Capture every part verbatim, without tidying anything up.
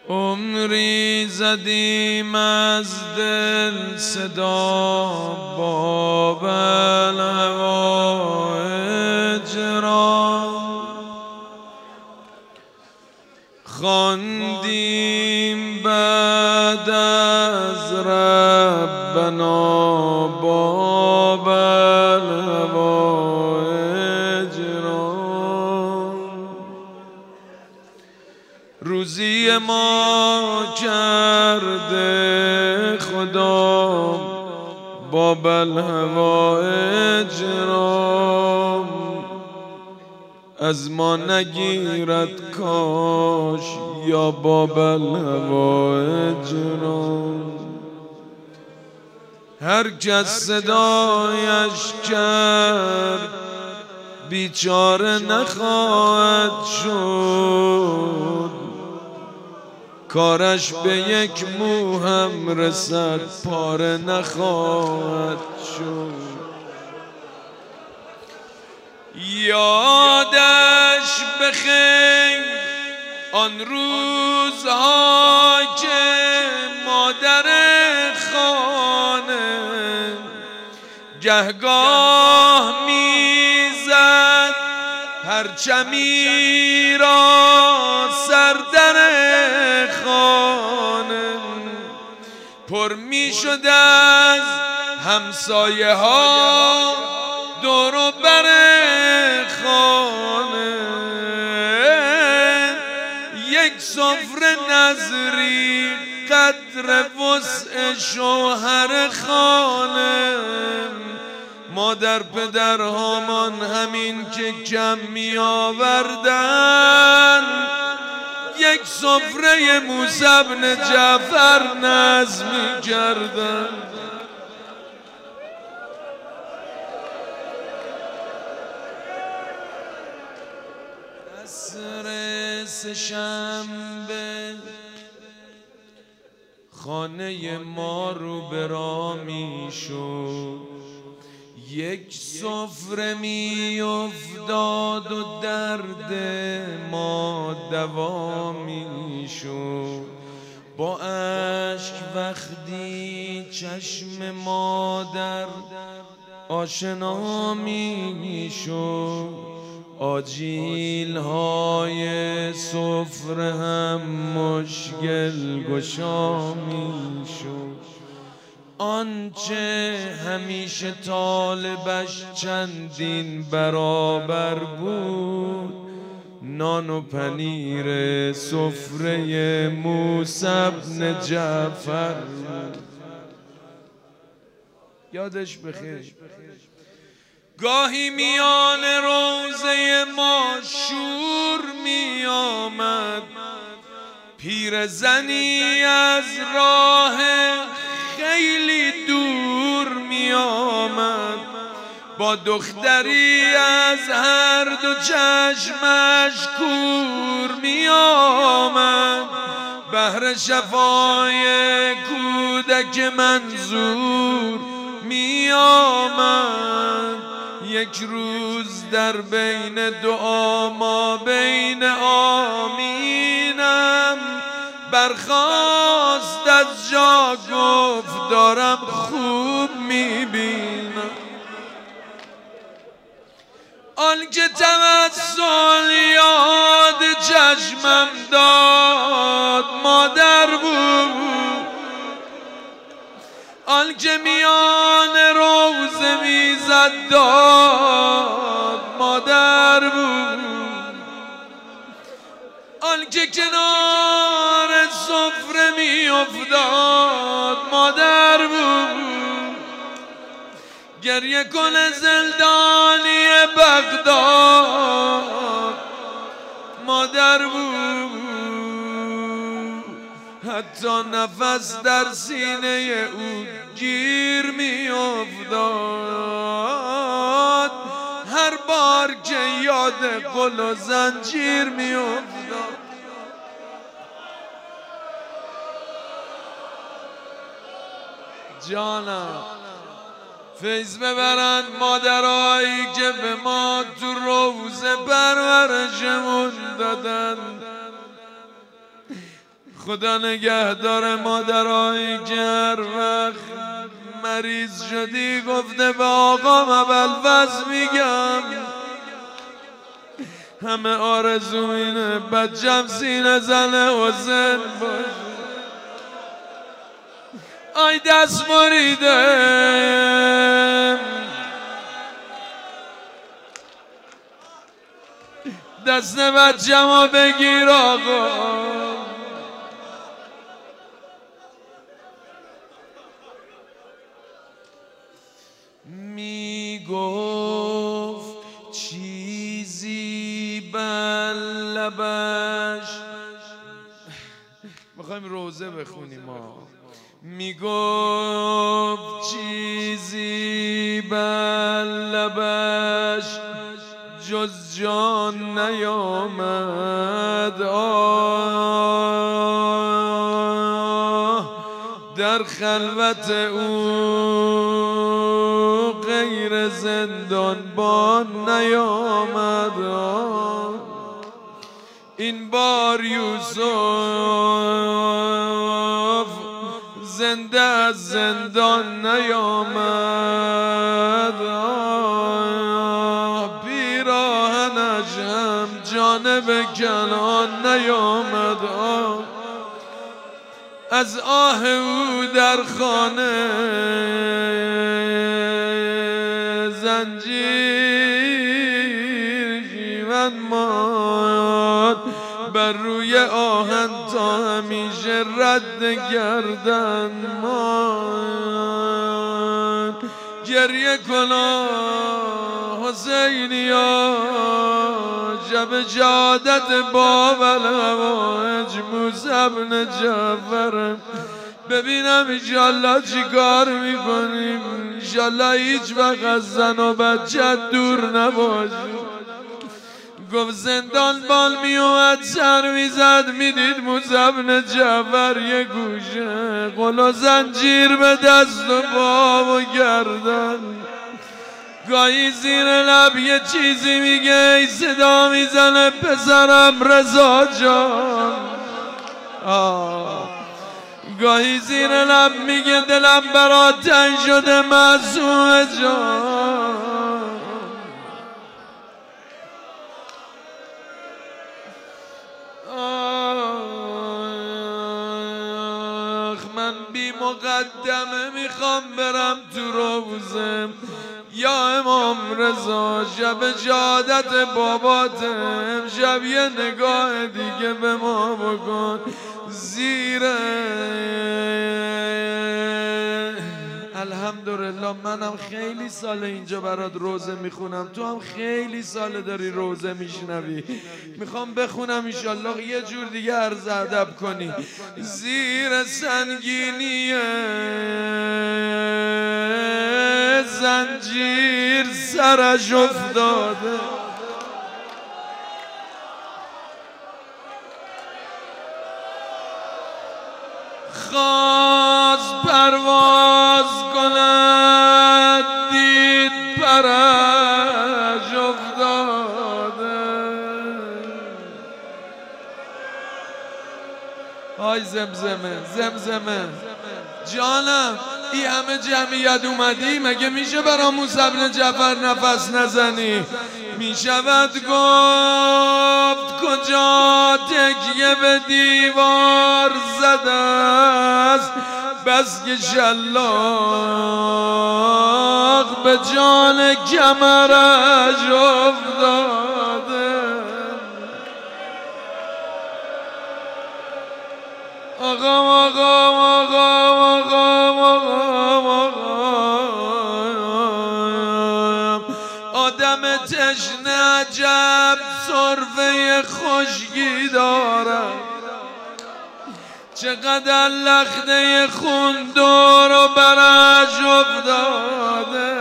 عمری زدیم از دل صدا با بلوایج را، خواندیم بعد از ربنا با بلوایج را. روزی ما کرده خدا با بلوایج را، از ما نگیرد کاش یا با بلوایج را. هر کس صدایش کرد بیچاره نخواهد شد، کارش به یک مو هم رسد پاره نخواهد شد. یادش بخیر آن روزها که مادر خانه گهگاه میزد پرچمی را سر در خانه، پر میشد از همسایه ها دور و بر خانه. یک سفره نظری قدر وسع شوهر خانه، مادر پدر هامان همین که کم می آوردن یک سفره موسی بن جعفر نظم می کردن. عصر سه‌شنبه خانه ما رو به راه می شد، یک سفره می افتاد و درد ما دوا می شد. با اشک وقتی چشم مادر آشنا می شد، آجیل های سفره هم مشکل گشا می شد. آنچه همیشه طالبش چندین برابر بود، نان و پنیر سفره موسی بن جعفر. یادش بخیر. گاهی میان روزه ما شور می آمد، پیر زنی از راه خیلی دور می آمد، با دختری از هر دو چشمش کور می آمد، بهر شفای کودک منظور می آمد. یک روز در بین دعا ما بین آمینم برخاست از جا، گفت دارم خوب میبینم. آنکه توسل یاد چشمم داد مادر بود، آنکه میان روزه میزد داد مادر بود، آنکه کنار سفره می افتاد مادر بود، گریه کن زندانی بغداد مادر بود، حتی نفس در سینه او گیر می افتاد، هر بار که یاد قل و زنجیر می افتاد. جانم فیض ببرن مادرایی که به ما تو روزه پرورشمون دادن. خدا نگهدار مادرای گر وقت مریض شدی گفته به آقام ابوالفضل میگم همه آرزو اینه بچم سینه زنه حسین باشه. آی دست مریدم دست بچه‌مو بگیر آقا میگفت چیزی بر لبش میخوایم روزه بخونیم ما میگفت چیزی بر لبش جز جان نیامد آه در خلوت او غیر زندانبان نیامد آه این بار یوسف زنده از زندان نیامد آه پیراهنش هم جانب کنان نیامد آه از آه او در خانه زنجیر شیون ماند بر روی آهن تا همیشه رد گردن مان گریه کنا حسینیا شب شهادت باب الهوایج موسی بن جعفر ببینم انشالله چی کار میکنیم انشالله هیچ وقت از زن و بچه دور نباشی گفت زندان بال میومد سر میزد میدید موسی بن جعفر یه گوشه قل و زنجیر به دست و پا و گردن گاهی زیر لب یه چیزی میگه ای صدا میزنه پسرم رضا جان آه. گاهی زیر لب میگه دلم برات تنگ شده معصومه جان من بی مقدمه میخوام برم تو روزم یا امام رضا شب شهادت باباتم شب یه نگاه دیگه به ما بکن زیر الحمدلله منم خیلی سال اینجا برات روزه میخونم تو هم خیلی سال داری روزه میشنوی میخوام بخونم انشالله یه جور دیگه عرض ادب کنی زیر سنگینی زنجیر سرش افتاده خواست پرواز کند دید پرش افتاده آی زمزمه زمزمه جانم ای همه جمعیت اومدی مگه میشه برا موسی بن جعفر نفس نزنی میشود گفت کجا تکیه به دیوار زده است بس که شلاق به جان کمرش افتاده آقا آقا آقا آدم تشنه عجب سرفه خشکی دارد چقدر لخته خون دور و برش افتاده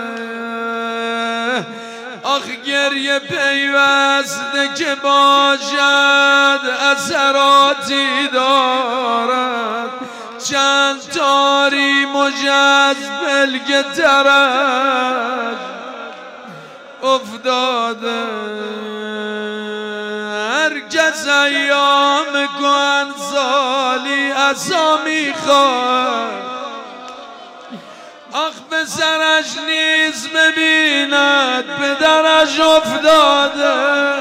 آخ گریه پیوسته که باشد اثراتی دارد چند تاری مجز بلگ افتاده هر هرگز ایام کهنسالی عصا میخواد، آخ به سرش نیز ببیند پدرش افتاده.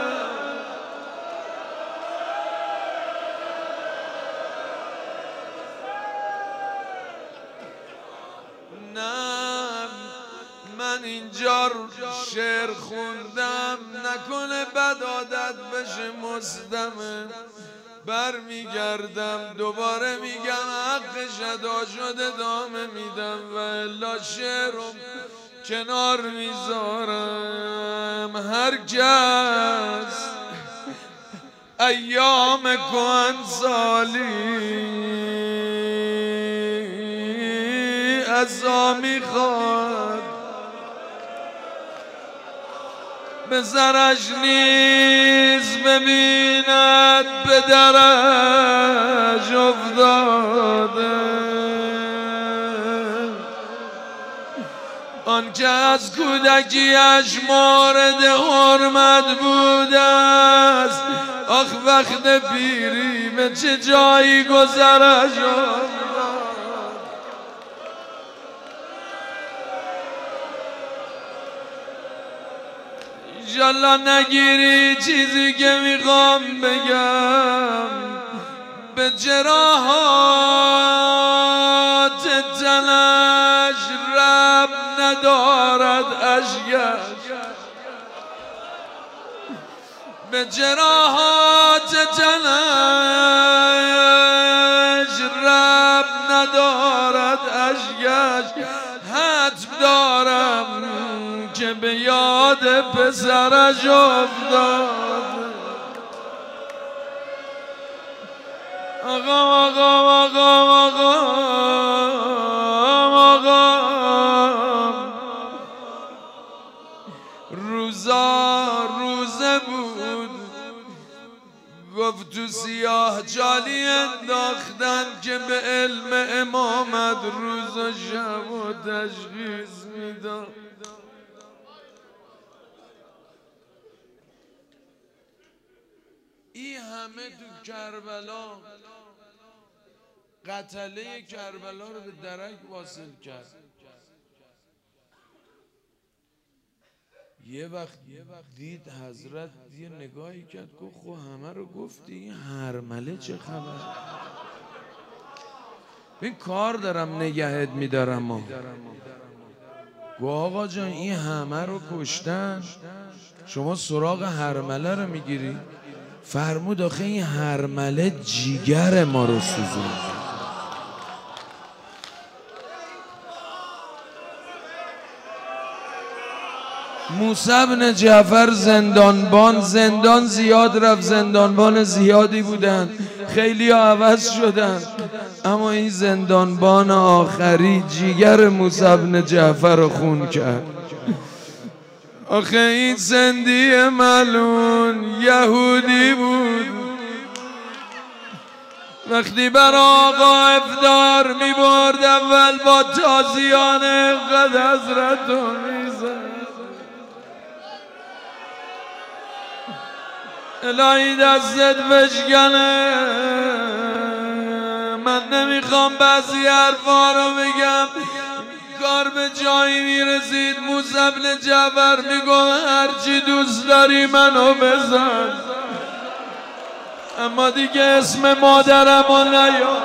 نه من اینجا شعر خوندم نکنه بد عادت بشه مستمه، بر میگردم دوباره میگم حقش ادا شده ادامه میدم و الا شعرم کنار میذارم. هرگز ایام کهنسالی عصا میخواد، به سرش نیز ببیند پدرش افتاده. آن که از کودکیش مورد حرمت بوده است، آخ وقت پیری به چه جایی گذرش افتاد. انشالله نگیری چیزی که میخوام بگم، به جراحات تنش رب ندارد اشکش، به جراحات تنش رب ندارد اشکش. حتم دارم که به یاد پسرش افتاد. آقا آقا آقا آقا آقا روزا روزه بود، گفت تو سیاه جالی انداختن که به علم امامت روز و شب و تشخیص میداد. این همه تو کربلا قتله کربلا رو به درک واصل کرد. یه وقت دید حضرت یه نگاهی کرد گفت خب همه رو گفتی، این هرمله چه خبر؟ این کار دارم نگهت میدارم. ما گفت آقا جان این همه رو کشتن، شما سراغ هرمله رو میگیری؟ فرمود آخه این هرمله جیگر ما رو سوزوند. موسی بن جعفر زندانبان، زندان زیاد رفت، زندانبان زیادی بودن، خیلی ها عوض شدن، اما این زندانبان آخری جیگر موسی بن جعفر رو خون کرد. آخه این زندی ملون یهودی بود، وقتی بر آقا افطار می برد اول با تازیانه قد حضرت رو می زد. الهی دستت بشکنه، من نمیخوام بعضی حرفا رو بگم، کار به جایی میرسید موسی بن جعفر میگم هرچی دوست داری منو بزن، اما دیگه اسم مادرم رو نیار،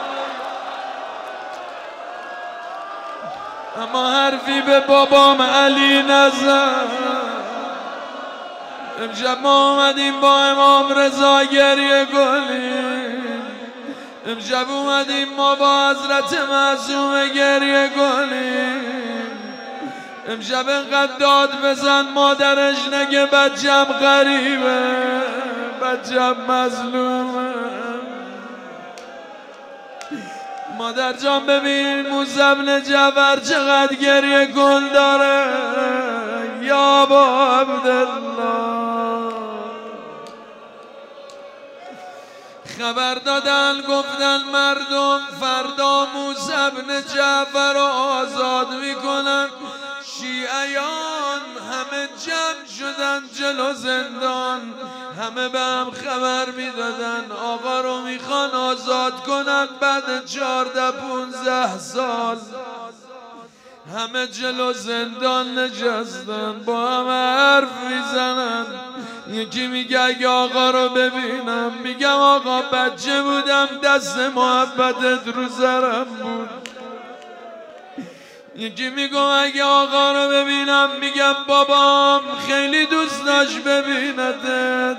اما حرفی به بابام علی نزن. امشب ما اومدیم با امام رضا گریه کنیم، امشب اومدیم ما با حضرت معصومه گریه کنیم، امشب اینقدر داد بزن مادرش نگه بچم غریبه، بچم مظلومه. مادر جان ببین موسی بن جعفر چقدر گریه کن داره، یا ابا عبدالله. خبر دادن گفتن مردم فردا موسی بن جعفر رو آزاد میکنن، شیعیان همه همه جمع شدن جلو زندان، همه به هم خبر میدادن آقا رو میخوان آزاد کنن بعد چهارده پونزده سال. همه جلو زندان نشستن با هم حرف میزنن. یکی میگه اگه آقا رو ببینم، میگم آقا بچه بودم دست محبتت رو سرم بود. یکی میگم اگه آقا رو ببینم، میگم بابام خیلی دوست داشت ببیندت،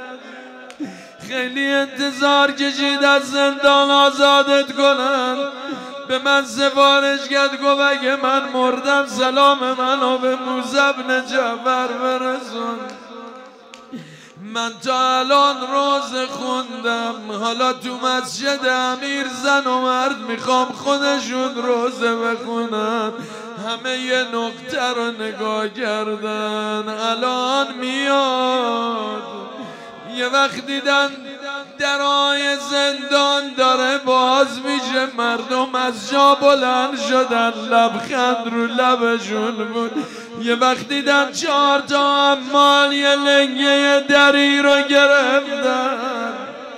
خیلی انتظار کشید از زندان آزادت کنن. به من سفارش کرد گفت اگه من مردم سلام منو به موسی بن جعفر برسون. من تا الان روزه خوندم، حالا تو مسجد امیر زن و مرد میخوام خودشون روزه بخونن. همه یه نقطه رو نگاه کردن، الان میاد. یه وقت دیدن درای زندان داره باز میشه، مردم از جا بلند شدن، لبخند رو لبشون بود. یه وقت دیدن چهار تا عمال یه لنگه دری رو گرفتن،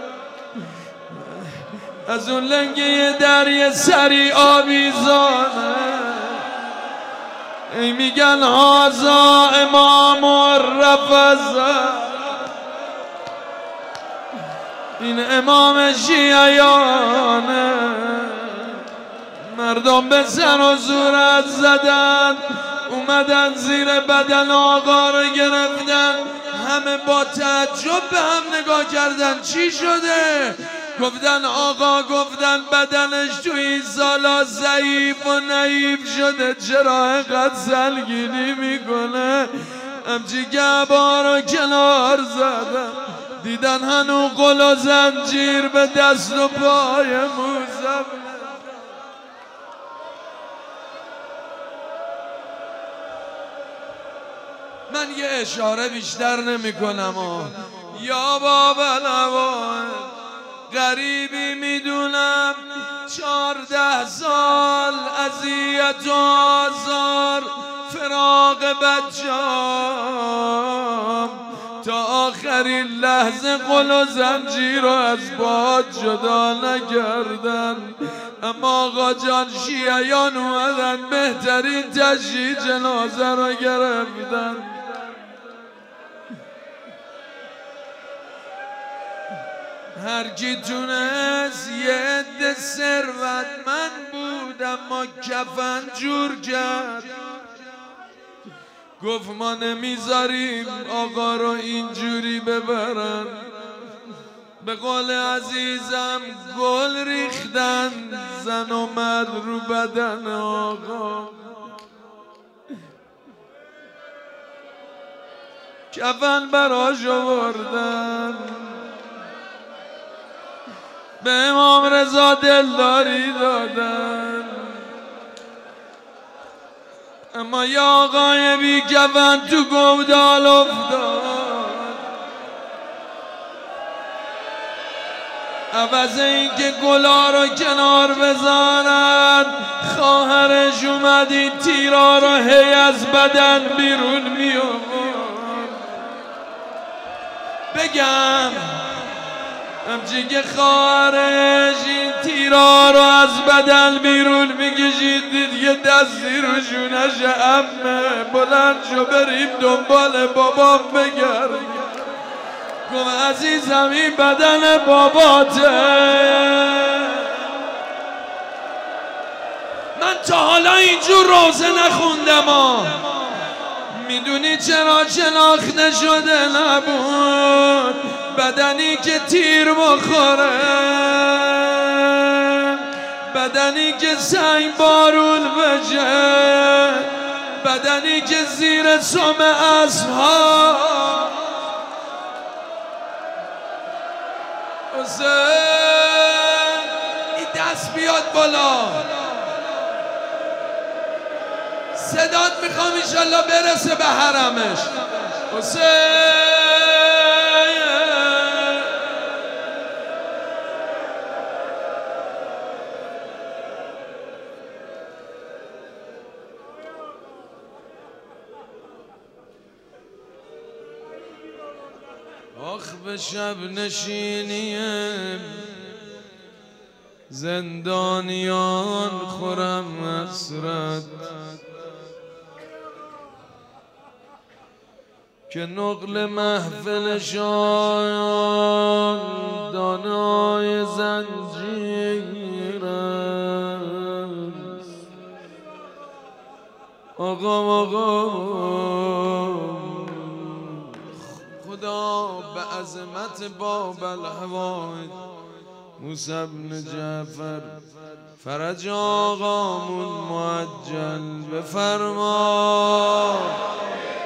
از اون لنگه در یه سری آویزانه. ای میگن هازا امام رفضه، این امام شیعیانه. مردم به سر و صورت زدن، اومدن زیر بدن آقا رو گرفتن. همه با تعجب به هم نگاه کردن. چی شده؟ گفتن آقا، گفتن بدنش تو این سالا ضعیف و نحیف شده، چرا اینقدر سلگینی میکنه؟ همچی گعبا رو کنار زدن، دیدن هنو قل و زنجیر به دست و پای موسی. من یه اشاره بیشتر نمی کنم. یا بابا لوان غریبی میدونم، چارده سال اذیت و آزار، فراق بچه‌ام، تا آخرین لحظه قل و زنجیر رو از باد جدا نکردن. اما آقا جان شیعیان اومدن بهترین تشییع جنازه رو گرفتن. هر کی تونست یه عده ثروتمند بود اما کفن جور کرد، گفت ما نمیذاریم آقا رو اینجوری ببرن. به قول عزیزم گل ریختن زن و مرد رو بدن آقا، کفن براش آوردن. به امام رضا دلداری دادن، اما یه آقای بی کفن تو گودال افتاد. عوض این که گلا رو کنار بزنن، خواهرش اومد این تیرا رو هی از بدن بیرون می آورد. بگم همچی که خواهرش این تیرا رو از بدن بیرون میکشید، دید یه دستی رو شونش عمه، بلند شو بریم دنبال بابام بگرد. گفت عزیزم این بدن باباته. من تا حالا اینجور روزه نخوندم ها. میدونی چرا شناخته شده نبود؟ بدنی که تیر بخوره، بدنی که سنگ بارون بشه، بدنی که زیر سم اسب‌ها حسین این دست بیاد بالا، صدات میخوام انشالله برسه به حرمش. حسین آخ به شب نشینی زندانیان خورم حسرت که نقل محفلشان دانای زنجیر است. آقا آقا خدا به عظمت باب الهوای موسی بن جعفر فرج آقامون معجل بفرما.